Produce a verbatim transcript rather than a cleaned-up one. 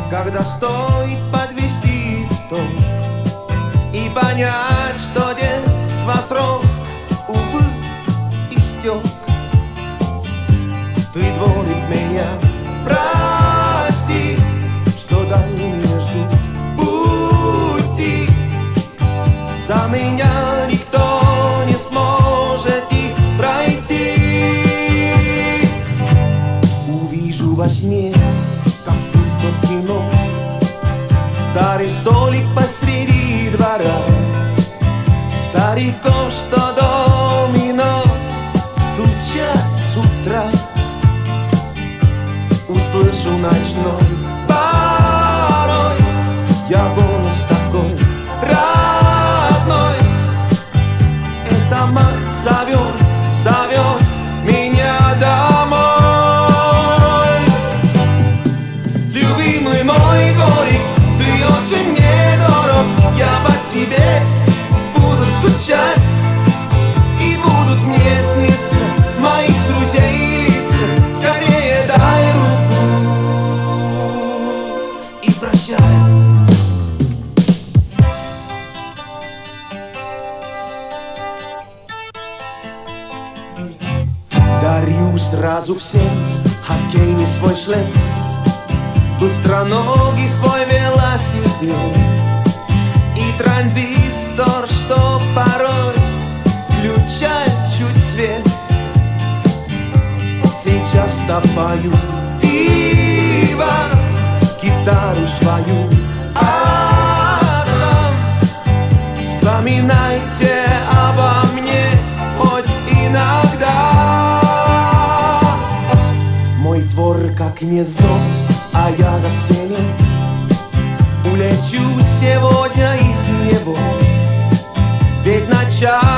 когда стоит подвести итог и понять, что детство срок, увы, истек. Ты, дворик, меня прости, что дальние ждут пути. За меня никто не сможет их пройти. Увижу во сне, как будто в кино, старый столик посреди двора, старый то, что домино стучат с утра. Услышу ночной порой я голос такой родной. Эта мать зовет, зовет меня домой. Любимый мой дворик, ты очень мне дорог. Я по тебе буду скучать, и будут мне сниться моих друзей лица. Скорее дай руку и прощай. Дарю сразу всем хоккейный свой шлем, быстроногий свой велосипед и транзистор, что порой включает чуть свет. Сейчас допою пиво, гитару свою отдам. Вспоминайте обо мне хоть иногда. Мой двор как гнездо, а я как птенец. Улечу сегодня из него, ведь начало